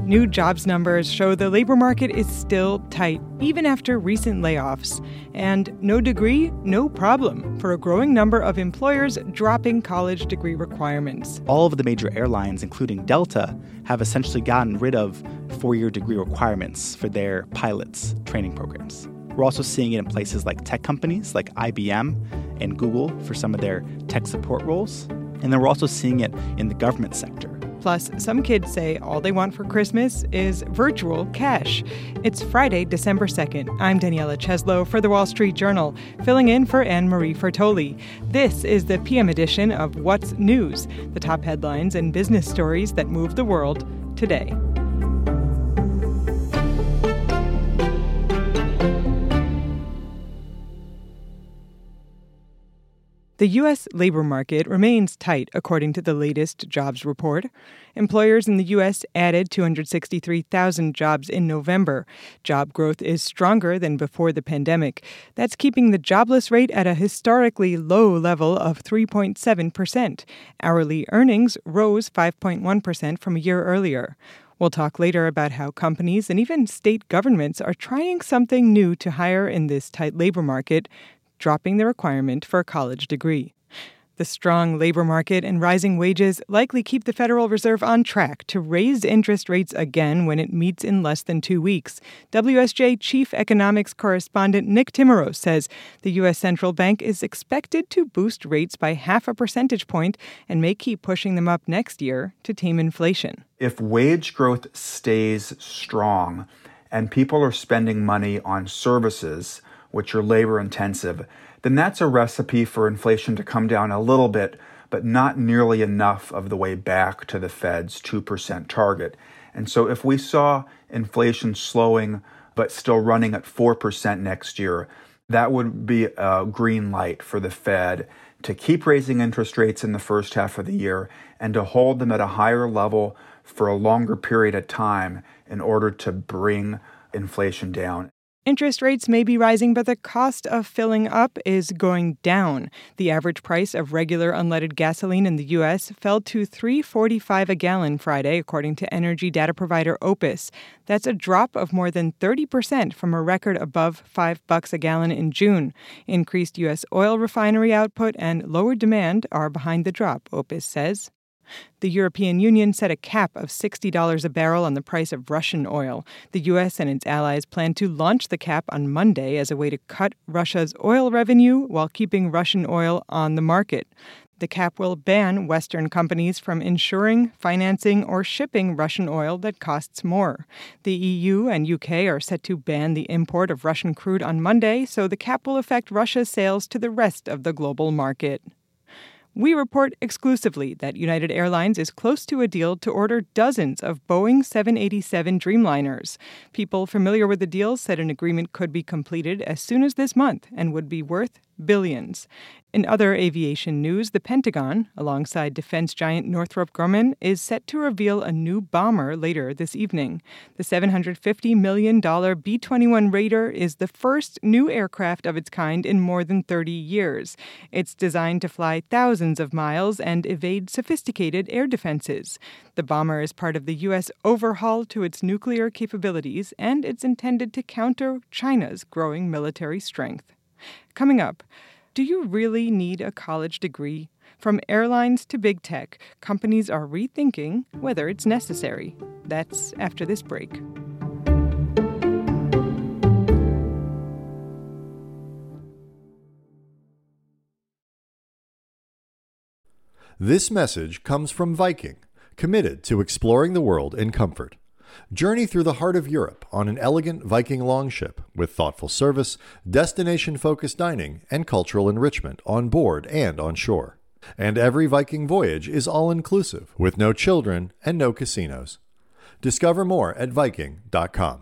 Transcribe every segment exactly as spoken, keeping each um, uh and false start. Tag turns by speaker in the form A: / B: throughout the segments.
A: New jobs numbers show the labor market is still tight, even after recent layoffs. And no degree, no problem for a growing number of employers dropping college degree requirements.
B: All of the major airlines, including Delta, have essentially gotten rid of four-year degree requirements for their pilots' training programs. We're also seeing it in places like tech companies like I B M and Google for some of their tech support roles. And then we're also seeing it in the government sector.
A: Plus, some kids say all they want for Christmas is virtual cash. It's Friday, December second. I'm Daniela Cheslow for The Wall Street Journal, filling in for Anne-Marie Fertoli. This is the P M edition of What's News, the top headlines and business stories that move the world today. The U S labor market remains tight, according to the latest jobs report. Employers in the U S added two hundred sixty-three thousand jobs in November. Job growth is stronger than before the pandemic. That's keeping the jobless rate at a historically low level of three point seven percent. Hourly earnings rose five point one percent from a year earlier. We'll talk later about how companies and even state governments are trying something new to hire in this tight labor market, dropping the requirement for a college degree. The strong labor market and rising wages likely keep the Federal Reserve on track to raise interest rates again when it meets in less than two weeks. W S J Chief Economics Correspondent Nick Timiraos says the U S Central Bank is expected to boost rates by half a percentage point and may keep pushing them up next year to tame inflation.
C: If wage growth stays strong and people are spending money on services, which are labor intensive, then that's a recipe for inflation to come down a little bit, but not nearly enough of the way back to the Fed's two percent target. And so if we saw inflation slowing, but still running at four percent next year, that would be a green light for the Fed to keep raising interest rates in the first half of the year and to hold them at a higher level for a longer period of time in order to bring inflation down.
A: Interest rates may be rising, but the cost of filling up is going down. The average price of regular unleaded gasoline in the U S fell to three dollars and forty-five cents a gallon Friday, according to energy data provider Opus. That's a drop of more than thirty percent from a record above five bucks a gallon in June. Increased U S oil refinery output and lower demand are behind the drop, Opus says. The European Union set a cap of sixty dollars a barrel on the price of Russian oil. The U S and its allies plan to launch the cap on Monday as a way to cut Russia's oil revenue while keeping Russian oil on the market. The cap will ban Western companies from insuring, financing, or shipping Russian oil that costs more. The E U and U K are set to ban the import of Russian crude on Monday, so the cap will affect Russia's sales to the rest of the global market. We report exclusively that United Airlines is close to a deal to order dozens of Boeing seven eighty-seven Dreamliners. People familiar with the deal said an agreement could be completed as soon as this month and would be worth billions. In other aviation news, the Pentagon, alongside defense giant Northrop Grumman, is set to reveal a new bomber later this evening. The seven hundred fifty million dollars B twenty-one Raider is the first new aircraft of its kind in more than thirty years. It's designed to fly thousands of miles and evade sophisticated air defenses. The bomber is part of the U S overhaul to its nuclear capabilities, and it's intended to counter China's growing military strength. Coming up, do you really need a college degree? From airlines to big tech, companies are rethinking whether it's necessary. That's after this break.
D: This message comes from Viking, committed to exploring the world in comfort. Journey through the heart of Europe on an elegant Viking longship with thoughtful service, destination-focused dining, and cultural enrichment on board and on shore. And every Viking voyage is all-inclusive, with no children and no casinos. Discover more at Viking dot com.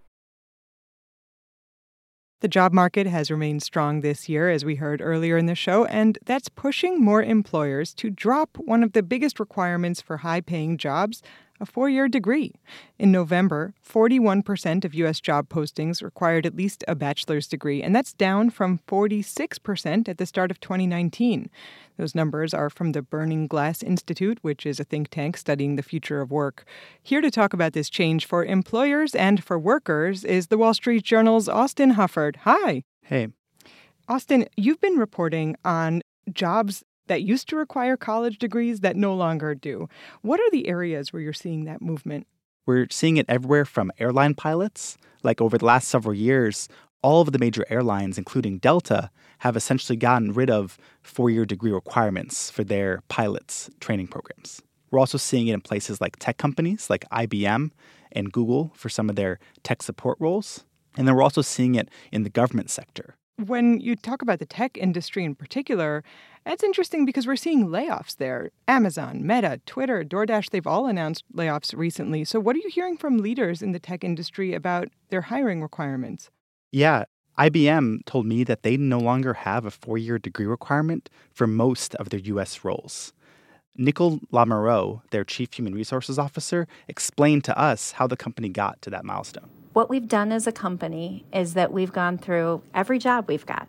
A: The job market has remained strong this year, as we heard earlier in the show, and that's pushing more employers to drop one of the biggest requirements for high-paying jobs, a four-year degree. In November, forty-one percent of U S job postings required at least a bachelor's degree, and that's down from forty-six percent at the start of twenty nineteen. Those numbers are from the Burning Glass Institute, which is a think tank studying the future of work. Here to talk about this change for employers and for workers is the Wall Street Journal's Austin Hufford. Hi.
B: Hey.
A: Austin, you've been reporting on jobs that used to require college degrees that no longer do. What are the areas where you're seeing that movement?
B: We're seeing it everywhere from airline pilots. Like over the last several years, all of the major airlines, including Delta, have essentially gotten rid of four-year degree requirements for their pilots' training programs. We're also seeing it in places like tech companies like I B M and Google for some of their tech support roles. And then we're also seeing it in the government sector.
A: When you talk about the tech industry in particular, that's interesting because we're seeing layoffs there. Amazon, Meta, Twitter, DoorDash, they've all announced layoffs recently. So what are you hearing from leaders in the tech industry about their hiring requirements?
B: Yeah, I B M told me that they no longer have a four-year degree requirement for most of their U S roles. Nicole Lamoureux, their chief human resources officer, explained to us how the company got to that milestone.
E: What we've done as a company is that we've gone through every job we've got.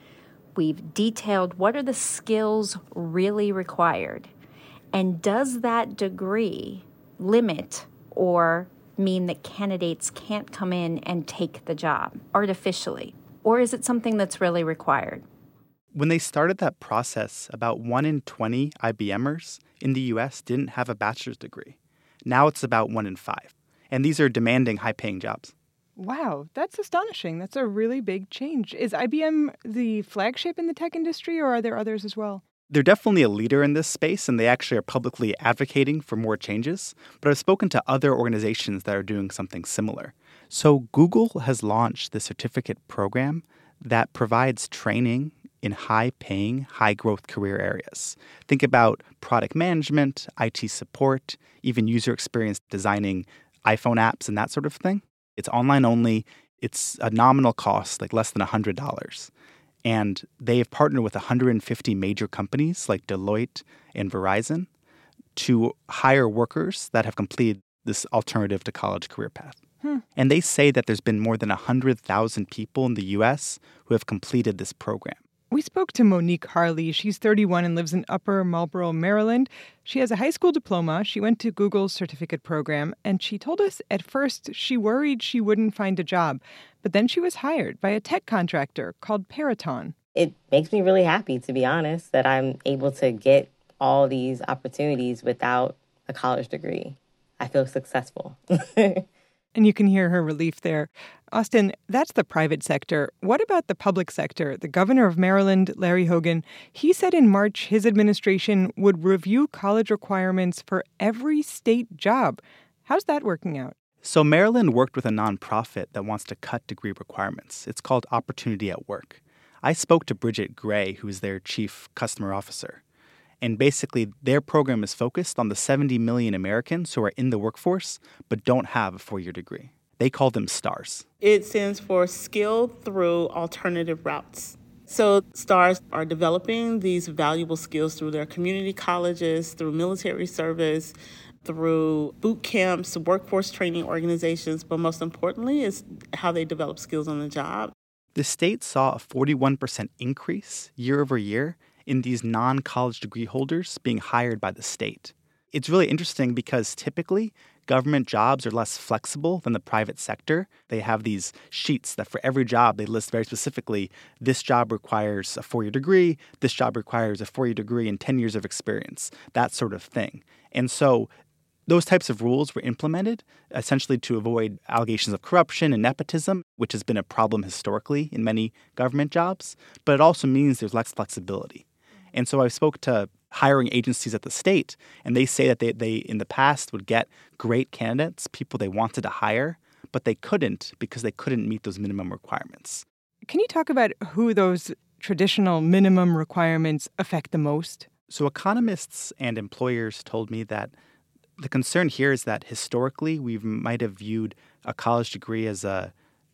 E: We've detailed what are the skills really required, and does that degree limit or mean that candidates can't come in and take the job artificially, or is it something that's really required?
B: When they started that process, about one in twenty IBMers in the U S didn't have a bachelor's degree. Now it's about one in five. And these are demanding, high-paying jobs.
A: Wow, that's astonishing. That's a really big change. Is I B M the flagship in the tech industry, or are there others as well?
B: They're definitely a leader in this space, and they actually are publicly advocating for more changes. But I've spoken to other organizations that are doing something similar. So Google has launched the certificate program that provides training in high-paying, high-growth career areas. Think about product management, I T support, even user experience designing iPhone apps and that sort of thing. It's online only. It's a nominal cost, like less than one hundred dollars. And they have partnered with one hundred fifty major companies like Deloitte and Verizon to hire workers that have completed this alternative to college career path. Hmm. And they say that there's been more than one hundred thousand people in the U S who have completed this program.
A: We spoke to Monique Harley. She's thirty-one and lives in Upper Marlboro, Maryland. She has a high school diploma. She went to Google's certificate program, and she told us at first she worried she wouldn't find a job. But then she was hired by a tech contractor called Peraton.
F: It makes me really happy, to be honest, that I'm able to get all these opportunities without a college degree. I feel successful.
A: And you can hear her relief there. Austin, that's the private sector. What about the public sector? The governor of Maryland, Larry Hogan, he said in March his administration would review college requirements for every state job. How's that working out?
B: So Maryland worked with a nonprofit that wants to cut degree requirements. It's called Opportunity at Work. I spoke to Bridget Gray, who's their chief customer officer. And basically, their program is focused on the seventy million Americans who are in the workforce but don't have a four-year degree. They call them STARS.
G: It stands for Skill Through Alternative Routes. So STARS are developing these valuable skills through their community colleges, through military service, through boot camps, workforce training organizations, but most importantly is how they develop skills on the job.
B: The state saw a forty-one percent increase year over year in these non-college degree holders being hired by the state. It's really interesting because typically government jobs are less flexible than the private sector. They have these sheets that for every job they list very specifically, this job requires a four-year degree, this job requires a four-year degree and ten years of experience, that sort of thing. And so those types of rules were implemented essentially to avoid allegations of corruption and nepotism, which has been a problem historically in many government jobs, but it also means there's less flexibility. And so I spoke to hiring agencies at the state, and they say that they, they, in the past, would get great candidates, people they wanted to hire, but they couldn't because they couldn't meet those minimum requirements.
A: Can you talk about who those traditional minimum requirements affect the most?
B: So economists and employers told me that the concern here is that historically we might have viewed a college degree as a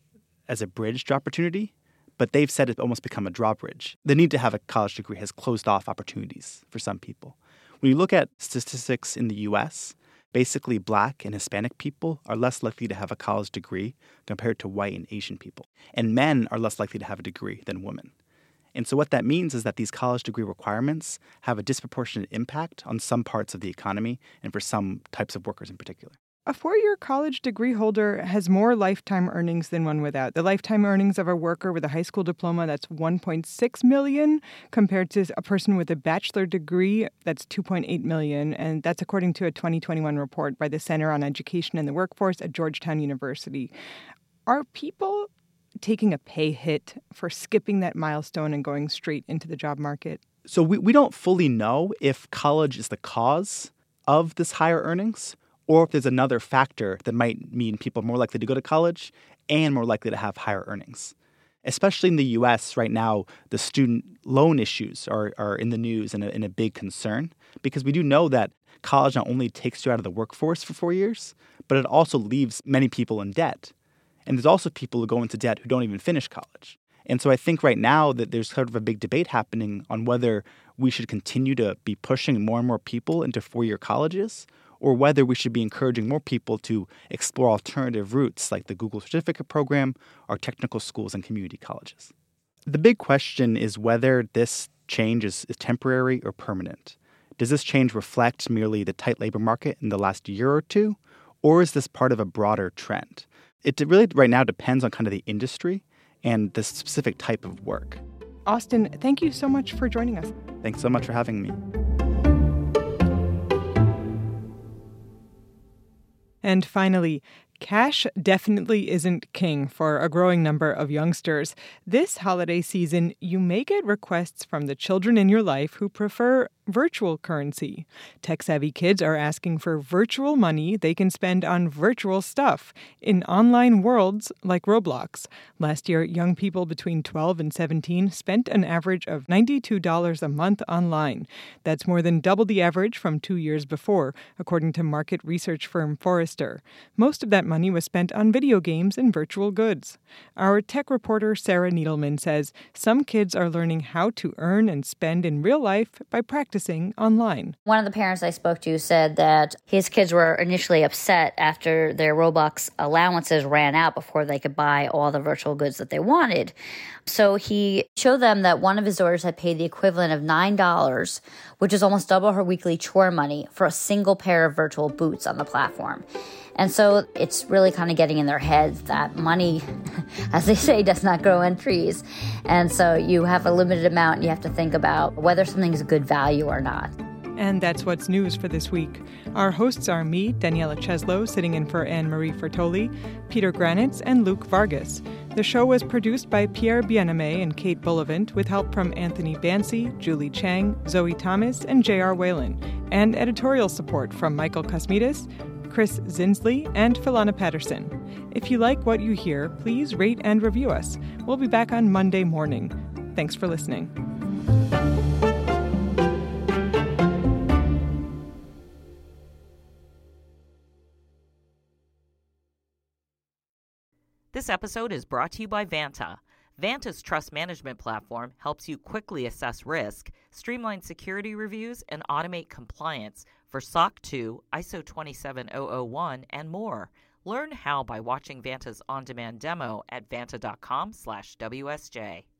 B: as a bridge to opportunity, but they've said it's almost become a drawbridge. The need to have a college degree has closed off opportunities for some people. When you look at statistics in the U S, Basically, Black and Hispanic people are less likely to have a college degree compared to white and Asian people. And men are less likely to have a degree than women. And so what that means is that these college degree requirements have a disproportionate impact on some parts of the economy and for some types of workers in particular.
A: A four-year college degree holder has more lifetime earnings than one without. The lifetime earnings of a worker with a high school diploma, that's one point six million dollars, compared to a person with a bachelor degree, that's two point eight million dollars. And that's according to a twenty twenty-one report by the Center on Education and the Workforce at Georgetown University. Are people taking a pay hit for skipping that milestone and going straight into the job market?
B: So we, we don't fully know if college is the cause of this higher earnings, or if there's another factor that might mean people are more likely to go to college and more likely to have higher earnings. Especially in the U S right now, the student loan issues are, are in the news and a, and a big concern, because we do know that college not only takes you out of the workforce for four years, but it also leaves many people in debt. And there's also people who go into debt who don't even finish college. And so I think right now that there's sort of a big debate happening on whether we should continue to be pushing more and more people into four-year colleges, or whether we should be encouraging more people to explore alternative routes like the Google Certificate Program or technical schools and community colleges. The big question is whether this change is, is temporary or permanent. Does this change reflect merely the tight labor market in the last year or two, or is this part of a broader trend? It really right now depends on kind of the industry and the specific type of work.
A: Austin, thank you so much for joining us.
B: Thanks so much for having me.
A: And finally, cash definitely isn't king for a growing number of youngsters. This holiday season, you may get requests from the children in your life who prefer virtual currency. Tech-savvy kids are asking for virtual money they can spend on virtual stuff in online worlds like Roblox. Last year, young people between twelve and seventeen spent an average of ninety-two dollars a month online. That's more than double the average from two years before, according to market research firm Forrester. Most of that money was spent on video games and virtual goods. Our tech reporter Sarah Needleman says some kids are learning how to earn and spend in real life by practicing online.
H: One of the parents I spoke to said that his kids were initially upset after their Roblox allowances ran out before they could buy all the virtual goods that they wanted. So he showed them that one of his daughters had paid the equivalent of nine dollars, which is almost double her weekly chore money, for a single pair of virtual boots on the platform. And so it's really kind of getting in their heads that money, as they say, does not grow on trees. And so you have a limited amount and you have to think about whether something is a good value or not.
A: And that's what's news for this week. Our hosts are me, Daniela Cheslow, sitting in for Anne-Marie Fertoli, Peter Granitz, and Luke Vargas. The show was produced by Pierre Bienaimé and Kate Bullivant, with help from Anthony Bancy, Julie Chang, Zoe Thomas, and J R. Whalen, and editorial support from Michael Kosmides, Chris Zinsley, and Philana Patterson. If you like what you hear, please rate and review us. We'll be back on Monday morning. Thanks for listening.
I: This episode is brought to you by Vanta. Vanta's trust management platform helps you quickly assess risk, streamline security reviews, and automate compliance for S O C two, I S O twenty-seven thousand one, and more. Learn how by watching Vanta's on-demand demo at vanta dot com slash W S J.